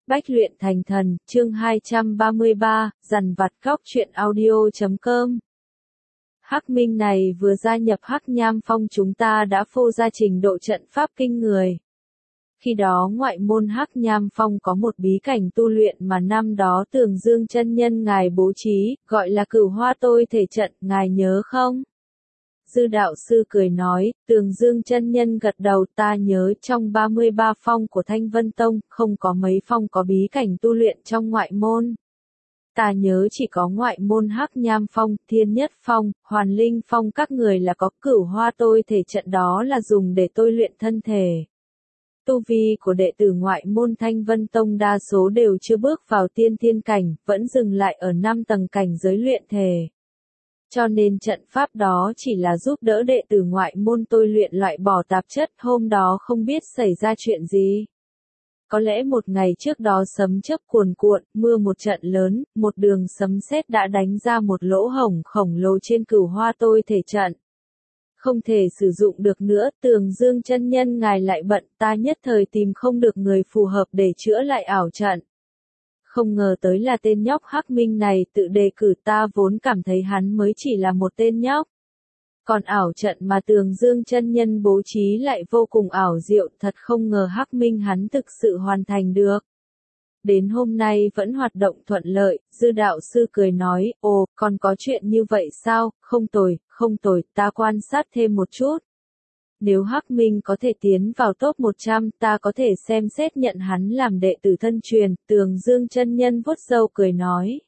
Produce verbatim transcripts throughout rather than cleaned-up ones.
Bách luyện thành thần, chương hai trăm ba mươi ba, dằn vặt góc truyện audio chấm com. Hắc Minh này vừa gia nhập Hắc Nham Phong chúng ta đã phô ra trình độ trận pháp kinh người. Khi đó ngoại môn Hắc Nham Phong có một bí cảnh tu luyện mà năm đó Tường Dương chân nhân ngài bố trí, gọi là Cửu Hoa Tôi Thể trận, ngài nhớ không? Dư đạo sư cười nói, Tường Dương chân nhân gật đầu, ta nhớ trong ba mươi ba phong của Thanh Vân Tông, không có mấy phong có bí cảnh tu luyện trong ngoại môn. Ta nhớ chỉ có ngoại môn Hắc Nham Phong, Thiên Nhất Phong, Hoàn Linh Phong các người là có Cửu Hoa Tôi Thể trận, đó là dùng để tôi luyện thân thể. Tu vi của đệ tử ngoại môn Thanh Vân Tông đa số đều chưa bước vào tiên thiên cảnh, vẫn dừng lại ở năm tầng cảnh giới luyện thể. Cho nên trận pháp đó chỉ là giúp đỡ đệ tử ngoại môn tôi luyện loại bỏ tạp chất, hôm đó không biết xảy ra chuyện gì. Có lẽ một ngày trước đó sấm chớp cuồn cuộn, mưa một trận lớn, một đường sấm sét đã đánh ra một lỗ hổng khổng lồ trên Cửu Hoa Tôi Thể trận. Không thể sử dụng được nữa, Tường Dương chân nhân ngài lại bận, ta nhất thời tìm không được người phù hợp để chữa lại ảo trận. Không ngờ tới là tên nhóc Hắc Minh này tự đề cử, ta vốn cảm thấy hắn mới chỉ là một tên nhóc. Còn ảo trận mà Tường Dương chân nhân bố trí lại vô cùng ảo diệu, thật không ngờ Hắc Minh hắn thực sự hoàn thành được. Đến hôm nay vẫn hoạt động thuận lợi, Dư đạo sư cười nói, ồ, còn có chuyện như vậy sao, không tồi, không tồi, ta quan sát thêm một chút. Nếu Hắc Minh có thể tiến vào top một trăm, ta có thể xem xét nhận hắn làm đệ tử thân truyền, Tường Dương chân nhân vuốt râu cười nói.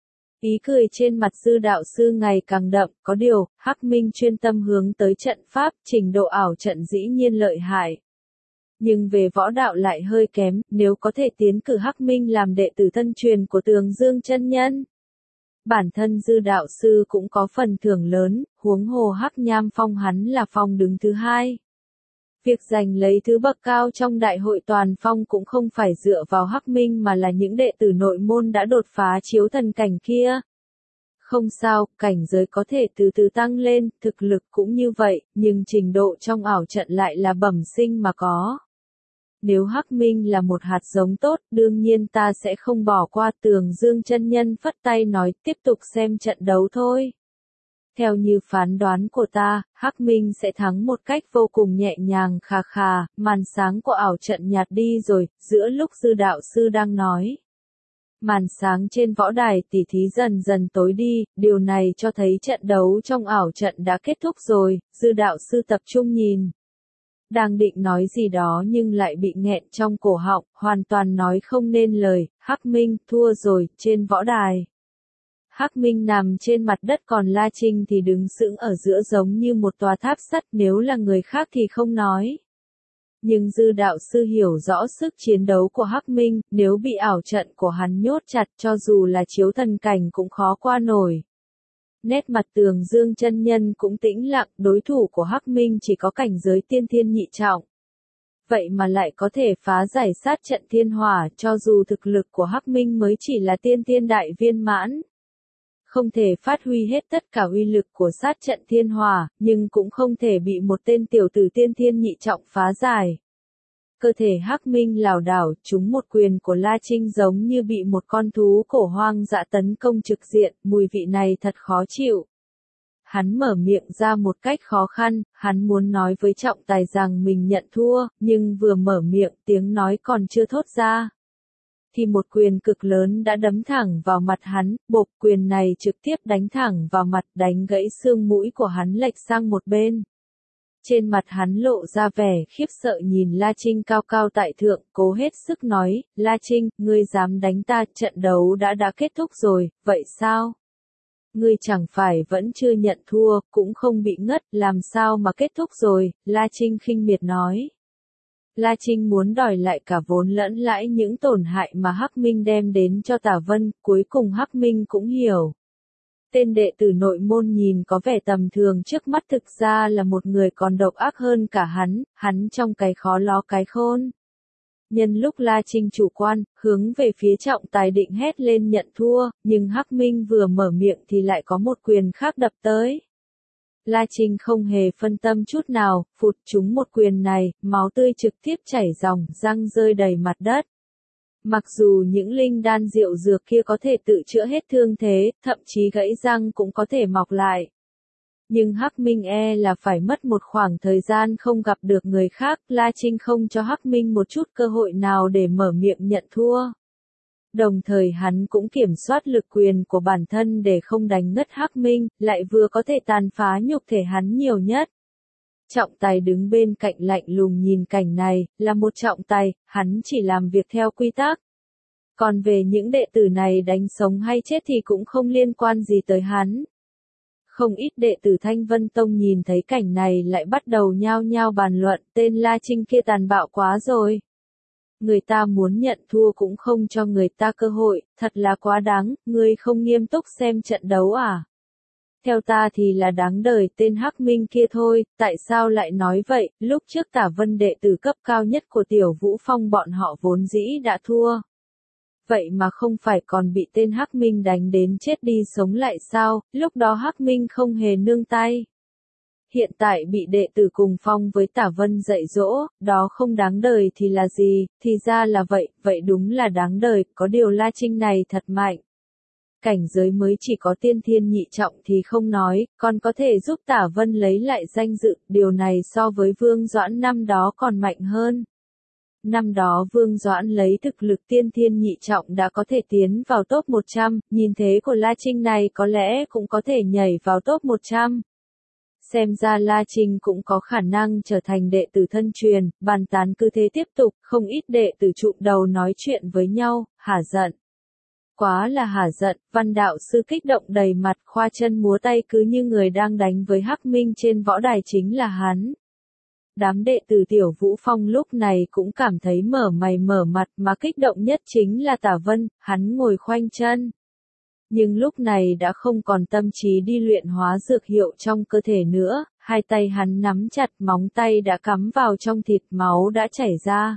Ý cười trên mặt Dư đạo sư ngày càng đậm, có điều, Hắc Minh chuyên tâm hướng tới trận pháp, trình độ ảo trận dĩ nhiên lợi hại. Nhưng về võ đạo lại hơi kém, nếu có thể tiến cử Hắc Minh làm đệ tử thân truyền của Tường Dương chân nhân. Bản thân Dư đạo sư cũng có phần thưởng lớn, huống hồ Hắc Nham Phong hắn là phong đứng thứ hai. Việc giành lấy thứ bậc cao trong đại hội toàn phong cũng không phải dựa vào Hắc Minh mà là những đệ tử nội môn đã đột phá chiếu thần cảnh kia. Không sao, cảnh giới có thể từ từ tăng lên, thực lực cũng như vậy, nhưng trình độ trong ảo trận lại là bẩm sinh mà có. Nếu Hắc Minh là một hạt giống tốt, đương nhiên ta sẽ không bỏ qua. Tường Dương chân nhân phất tay nói, tiếp tục xem trận đấu thôi. Theo như phán đoán của ta, Hắc Minh sẽ thắng một cách vô cùng nhẹ nhàng khà khà, màn sáng của ảo trận nhạt đi rồi, giữa lúc Dư đạo sư đang nói. Màn sáng trên võ đài tỉ thí dần dần tối đi, điều này cho thấy trận đấu trong ảo trận đã kết thúc rồi, Dư đạo sư tập trung nhìn. Đang định nói gì đó nhưng lại bị nghẹn trong cổ họng, hoàn toàn nói không nên lời. Hắc Minh thua rồi, trên võ đài. Hắc Minh nằm trên mặt đất, còn La Trinh thì đứng sững ở giữa giống như một tòa tháp sắt, nếu là người khác thì không nói. Nhưng Dư đạo sư hiểu rõ sức chiến đấu của Hắc Minh, nếu bị ảo trận của hắn nhốt chặt cho dù là chiếu thần cảnh cũng khó qua nổi. Nét mặt Tường Dương chân nhân cũng tĩnh lặng, đối thủ của Hắc Minh chỉ có cảnh giới tiên thiên nhị trọng. Vậy mà lại có thể phá giải sát trận thiên hỏa, cho dù thực lực của Hắc Minh mới chỉ là tiên thiên đại viên mãn. Không thể phát huy hết tất cả uy lực của sát trận thiên hỏa, nhưng cũng không thể bị một tên tiểu tử tiên thiên nhị trọng phá giải. Cơ thể Hắc Minh lảo đảo, trúng một quyền của La Trinh giống như bị một con thú cổ hoang dã tấn công trực diện, mùi vị này thật khó chịu. Hắn mở miệng ra một cách khó khăn, hắn muốn nói với trọng tài rằng mình nhận thua, nhưng vừa mở miệng tiếng nói còn chưa thốt ra. Thì một quyền cực lớn đã đấm thẳng vào mặt hắn, bộp, quyền này trực tiếp đánh thẳng vào mặt, đánh gãy xương mũi của hắn lệch sang một bên. Trên mặt hắn lộ ra vẻ khiếp sợ nhìn La Trinh cao cao tại thượng, cố hết sức nói, La Trinh, ngươi dám đánh ta, trận đấu đã đã kết thúc rồi, vậy sao? Ngươi chẳng phải vẫn chưa nhận thua, cũng không bị ngất, làm sao mà kết thúc rồi, La Trinh khinh miệt nói. La Trinh muốn đòi lại cả vốn lẫn lãi những tổn hại mà Hắc Minh đem đến cho Tả Vân, cuối cùng Hắc Minh cũng hiểu. Tên đệ tử nội môn nhìn có vẻ tầm thường trước mắt thực ra là một người còn độc ác hơn cả hắn, hắn trong cái khó ló cái khôn. Nhân lúc La Trinh chủ quan, hướng về phía trọng tài định hét lên nhận thua, nhưng Hắc Minh vừa mở miệng thì lại có một quyền khác đập tới. La Trinh không hề phân tâm chút nào, phụt trúng một quyền này, máu tươi trực tiếp chảy ròng, răng rơi đầy mặt đất. Mặc dù những linh đan diệu dược kia có thể tự chữa hết thương thế, thậm chí gãy răng cũng có thể mọc lại. Nhưng Hắc Minh e là phải mất một khoảng thời gian không gặp được người khác, La Trinh không cho Hắc Minh một chút cơ hội nào để mở miệng nhận thua. Đồng thời hắn cũng kiểm soát lực quyền của bản thân để không đánh ngất Hắc Minh, lại vừa có thể tàn phá nhục thể hắn nhiều nhất. Trọng tài đứng bên cạnh lạnh lùng nhìn cảnh này, là một trọng tài, hắn chỉ làm việc theo quy tắc. Còn về những đệ tử này đánh sống hay chết thì cũng không liên quan gì tới hắn. Không ít đệ tử Thanh Vân Tông nhìn thấy cảnh này lại bắt đầu nhao nhao bàn luận, tên La Trinh kia tàn bạo quá rồi. Người ta muốn nhận thua cũng không cho người ta cơ hội, thật là quá đáng, ngươi không nghiêm túc xem trận đấu à? Theo ta thì là đáng đời tên Hắc Minh kia thôi, tại sao lại nói vậy, lúc trước Tả Vân đệ tử cấp cao nhất của Tiểu Vũ Phong bọn họ vốn dĩ đã thua. Vậy mà không phải còn bị tên Hắc Minh đánh đến chết đi sống lại sao, lúc đó Hắc Minh không hề nương tay. Hiện tại bị đệ tử cùng phong với Tả Vân dạy dỗ, đó không đáng đời thì là gì, thì ra là vậy, vậy đúng là đáng đời, có điều La Trinh này thật mạnh. Cảnh giới mới chỉ có tiên thiên nhị trọng thì không nói, còn có thể giúp Tả Vân lấy lại danh dự, điều này so với Vương Doãn năm đó còn mạnh hơn. Năm đó Vương Doãn lấy thực lực tiên thiên nhị trọng đã có thể tiến vào top một trăm, nhìn thế của La Trinh này có lẽ cũng có thể nhảy vào top một trăm. Xem ra La Trinh cũng có khả năng trở thành đệ tử thân truyền, bàn tán cứ thế tiếp tục, không ít đệ tử trụm đầu nói chuyện với nhau, hả giận. Quá là hả giận, Văn đạo sư kích động đầy mặt, khoa chân múa tay cứ như người đang đánh với Hắc Minh trên võ đài chính là hắn. Đám đệ tử Tiểu Vũ Phong lúc này cũng cảm thấy mở mày mở mặt mà kích động nhất chính là Tả Vân, hắn ngồi khoanh chân. Nhưng lúc này đã không còn tâm trí đi luyện hóa dược hiệu trong cơ thể nữa, hai tay hắn nắm chặt móng tay đã cắm vào trong thịt máu đã chảy ra.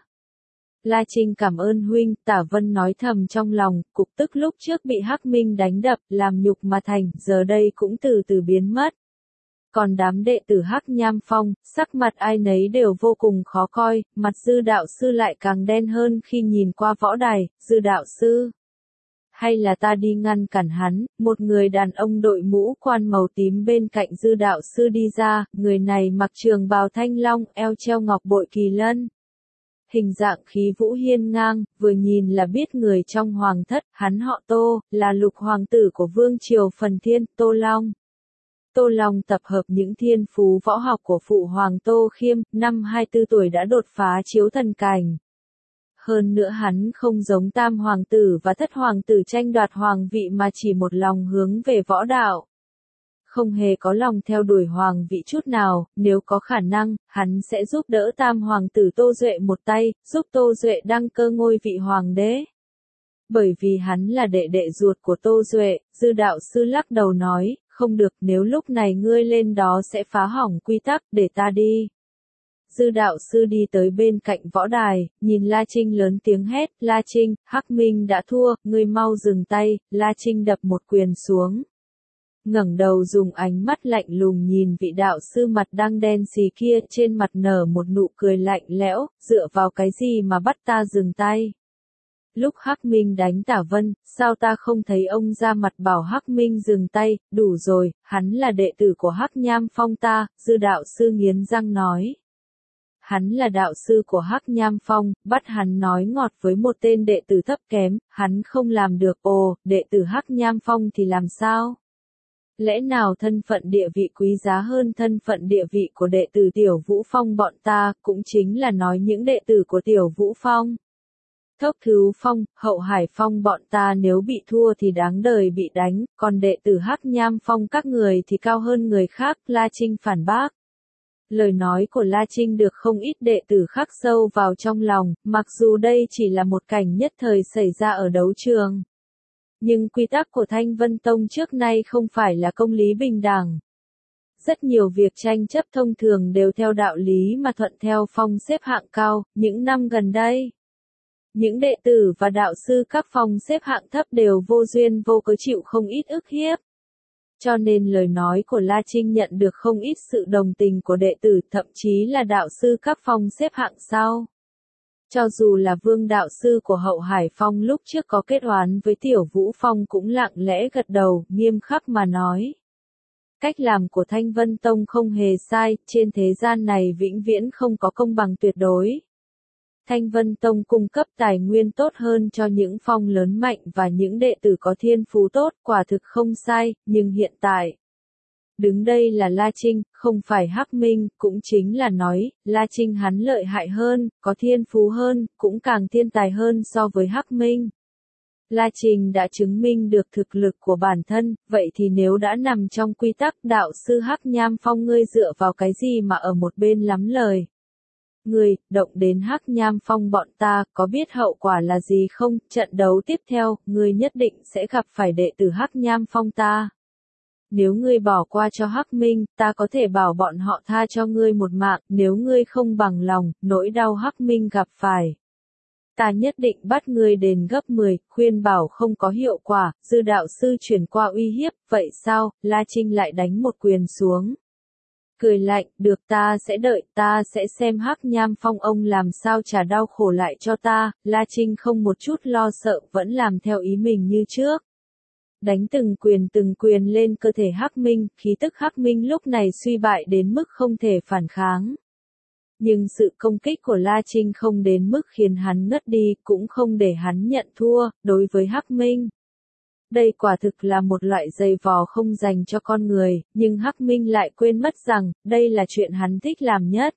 La Trinh cảm ơn huynh, Tả Vân nói thầm trong lòng, cục tức lúc trước bị Hắc Minh đánh đập, làm nhục mà thành, giờ đây cũng từ từ biến mất. Còn đám đệ tử Hắc Nham Phong, sắc mặt ai nấy đều vô cùng khó coi, mặt Dư đạo sư lại càng đen hơn khi nhìn qua võ đài, Dư đạo sư. Hay là ta đi ngăn cản hắn, một người đàn ông đội mũ quan màu tím bên cạnh Dư đạo sư đi ra, người này mặc trường bào thanh long, eo treo ngọc bội kỳ lân. Hình dạng khí vũ hiên ngang, vừa nhìn là biết người trong hoàng thất, hắn họ Tô, là lục hoàng tử của vương triều Phần Thiên, Tô Long. Tô Long tập hợp những thiên phú võ học của phụ hoàng Tô Khiêm, năm hai mươi tư tuổi đã đột phá chiếu thần cảnh. Hơn nữa hắn không giống tam hoàng tử và thất hoàng tử tranh đoạt hoàng vị mà chỉ một lòng hướng về võ đạo. Không hề có lòng theo đuổi hoàng vị chút nào, nếu có khả năng, hắn sẽ giúp đỡ tam hoàng tử Tô Duệ một tay, giúp Tô Duệ đăng cơ ngôi vị hoàng đế. Bởi vì hắn là đệ đệ ruột của Tô Duệ, Dư đạo sư lắc đầu nói, không được, nếu lúc này ngươi lên đó sẽ phá hỏng quy tắc, để ta đi. Dư đạo sư đi tới bên cạnh võ đài, nhìn La Trinh lớn tiếng hét, La Trinh, Hắc Minh đã thua, ngươi mau dừng tay, La Trinh đập một quyền xuống. Ngẩng đầu dùng ánh mắt lạnh lùng nhìn vị đạo sư mặt đang đen xì kia, trên mặt nở một nụ cười lạnh lẽo, dựa vào cái gì mà bắt ta dừng tay. Lúc Hắc Minh đánh Tả Vân, sao ta không thấy ông ra mặt bảo Hắc Minh dừng tay, đủ rồi, hắn là đệ tử của Hắc Nham Phong ta, Dư đạo sư nghiến răng nói. Hắn là đạo sư của Hắc Nham Phong, bắt hắn nói ngọt với một tên đệ tử thấp kém, hắn không làm được, ồ, đệ tử Hắc Nham Phong thì làm sao? Lẽ nào thân phận địa vị quý giá hơn thân phận địa vị của đệ tử Tiểu Vũ Phong bọn ta, cũng chính là nói những đệ tử của Tiểu Vũ Phong. Thốc Thứ Phong, Hậu Hải Phong bọn ta nếu bị thua thì đáng đời bị đánh, còn đệ tử Hắc Nham Phong các người thì cao hơn người khác, La Trinh phản bác. Lời nói của La Trinh được không ít đệ tử khắc sâu vào trong lòng, mặc dù đây chỉ là một cảnh nhất thời xảy ra ở đấu trường. Nhưng quy tắc của Thanh Vân Tông trước nay không phải là công lý bình đẳng. Rất nhiều việc tranh chấp thông thường đều theo đạo lý mà thuận theo phong xếp hạng cao, những năm gần đây. Những đệ tử và đạo sư các phong xếp hạng thấp đều vô duyên vô cớ chịu không ít ức hiếp. Cho nên lời nói của La Trinh nhận được không ít sự đồng tình của đệ tử, thậm chí là đạo sư các phong xếp hạng sau. Cho dù là Vương đạo sư của Hậu Hải Phong lúc trước có kết oán với Tiểu Vũ Phong cũng lặng lẽ gật đầu, nghiêm khắc mà nói. Cách làm của Thanh Vân Tông không hề sai, trên thế gian này vĩnh viễn không có công bằng tuyệt đối. Thanh Vân Tông cung cấp tài nguyên tốt hơn cho những phong lớn mạnh và những đệ tử có thiên phú tốt, quả thực không sai, nhưng hiện tại. Đứng đây là La Trinh, không phải Hắc Minh, cũng chính là nói, La Trinh hắn lợi hại hơn, có thiên phú hơn, cũng càng thiên tài hơn so với Hắc Minh. La Trinh đã chứng minh được thực lực của bản thân, vậy thì nếu đã nằm trong quy tắc đạo sư Hắc Nham Phong ngươi dựa vào cái gì mà ở một bên lắm lời. Ngươi, động đến Hắc Nham Phong bọn ta, có biết hậu quả là gì không? Trận đấu tiếp theo, ngươi nhất định sẽ gặp phải đệ tử Hắc Nham Phong ta. Nếu ngươi bỏ qua cho Hắc Minh, ta có thể bảo bọn họ tha cho ngươi một mạng, nếu ngươi không bằng lòng, nỗi đau Hắc Minh gặp phải. Ta nhất định bắt ngươi đền gấp mười, khuyên bảo không có hiệu quả, dư đạo sư chuyển qua uy hiếp, vậy sao? La Trinh lại đánh một quyền xuống. Cười lạnh, được ta sẽ đợi, ta sẽ xem Hắc Nham Phong ông làm sao trả đau khổ lại cho ta, La Trinh không một chút lo sợ, vẫn làm theo ý mình như trước. Đánh từng quyền từng quyền lên cơ thể Hắc Minh, khí tức Hắc Minh lúc này suy bại đến mức không thể phản kháng. Nhưng sự công kích của La Trinh không đến mức khiến hắn ngất đi, cũng không để hắn nhận thua, đối với Hắc Minh. Đây quả thực là một loại giày vò không dành cho con người, nhưng Hắc Minh lại quên mất rằng, đây là chuyện hắn thích làm nhất.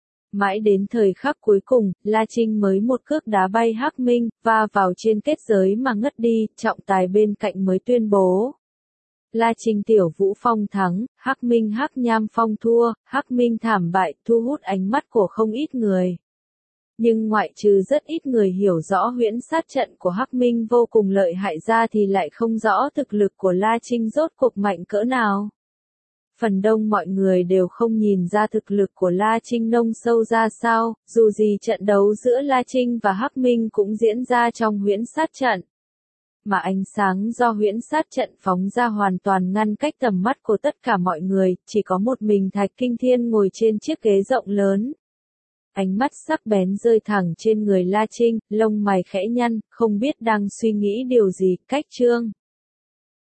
Mãi đến thời khắc cuối cùng, La Trinh mới một cước đá bay Hắc Minh, va vào trên kết giới mà ngất đi, trọng tài bên cạnh mới tuyên bố. La Trinh Tiểu Vũ Phong thắng, Hắc Minh Hắc Nham Phong thua, Hắc Minh thảm bại, thu hút ánh mắt của không ít người. Nhưng ngoại trừ rất ít người hiểu rõ huyễn sát trận của Hắc Minh vô cùng lợi hại ra thì lại không rõ thực lực của La Trinh rốt cuộc mạnh cỡ nào. Phần đông mọi người đều không nhìn ra thực lực của La Trinh nông sâu ra sao, dù gì trận đấu giữa La Trinh và Hắc Minh cũng diễn ra trong huyễn sát trận. Mà ánh sáng do huyễn sát trận phóng ra hoàn toàn ngăn cách tầm mắt của tất cả mọi người, chỉ có một mình Thạch Kinh Thiên ngồi trên chiếc ghế rộng lớn. Ánh mắt sắc bén rơi thẳng trên người La Trinh, lông mày khẽ nhăn, không biết đang suy nghĩ điều gì, cách chương.